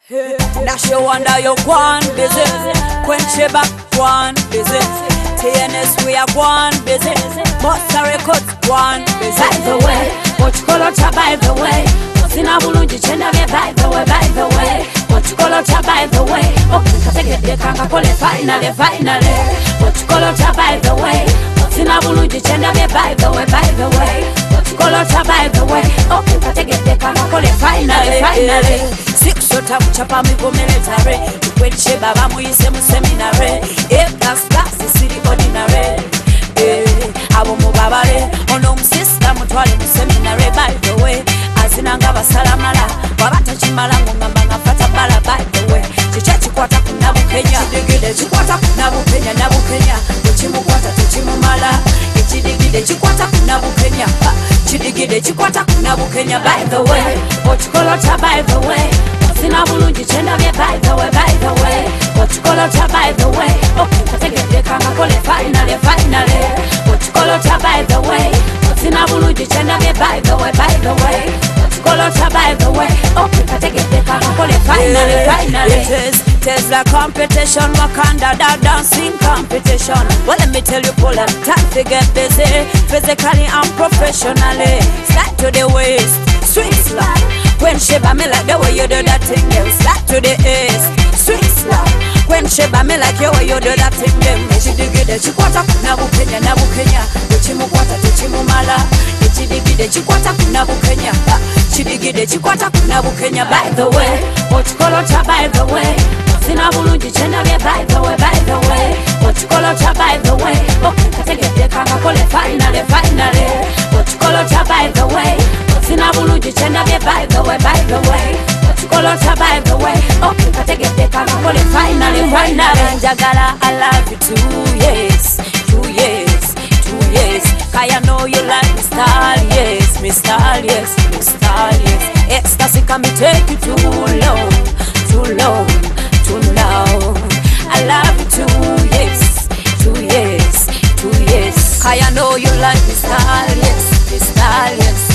Nashe wonder you gone busy. Quench back gone busy. TNS we are gone busy. Monster Records gone busy. By the way, what you call it by the way. Sina bulungi chenda be by the way, by the way. What you call it by the way. Okay, kategede kanga kole finally. What you call it by the way. Sina bulungi chenda be by the way, by the way. What you call it by the way. Okay, kategede kanga kole finally. Six shot up chapa mi go military. Kwenche baba muyise mu seminary. Class city ordinary. Abo mubabale ono musista mutwale mu seminary. By the way, azinanga basalamala wabata chimala ngamba ngafata bala. By the way, chicha chikwata kunabu Kenya. Chidigide chikwata kunabu Kenya, nabu Kenya. Chimukwata chimumala. Chidigide chikwata kunabu Kenya. Chidigide chikwata kunabu Kenya. By the way, what you call it by the way. Sina bulungi chenda be by the way, by the way. What you call it by the way. Okay, kategede kanga kole finally. What you call it by the way. Sina bulungi chenda be by the way, by the way. What you call it by the way. Okay, kategede kanga kole finally. It is like competition, Wakanda, that dancing competition. Well, let me tell you, pull up, time to get busy, physically and professionally. Slide to the waist, sweet slide. When Sheba me like the way you do that thing, then slide to the east, sweet slide. When Sheba me like the way you do that thing, then chidigide chikwata kunabu Kenya, nabu Kenya. Chimukwata chimumala. Chidigide chikwata kunabu Kenya. Chidigide chikwata kunabu Kenya. By the way, what you call it by the way. Sina bulungi chenda be by the way, by the way. What you call it by the way. Okay, kategede kanga kole finally. What you call it by the way. Sina bulungi chenda be by the way, by the way. What you call it by the way. Okay, kategede kanga kole finally. Njagala, I love you 2 years. Kaya know you like me style, yes. Ecstasy can me take you too long. Now I love you 2 years. Kaya know you like me style, yes.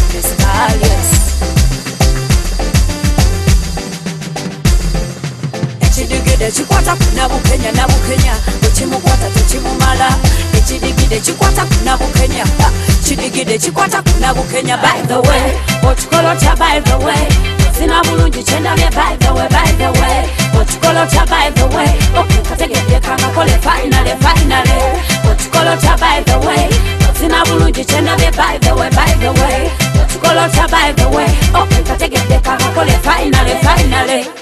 Chidigide chikwata kunabu Kenya, nabu Kenya. Chimukwata chimumala. Chidigide chikwata kunabu Kenya. Chidigide chikwata kunabu Kenya. By the way, what you call it by the way. Sina bulungi chenda be by the way, by the way. What you call it by the way. Okay, kategede kanga kole finally. What you call it by the way. Sina bulungi chenda be by the way, by the way. What you call it by the way. Okay, kategede kanga kole finally.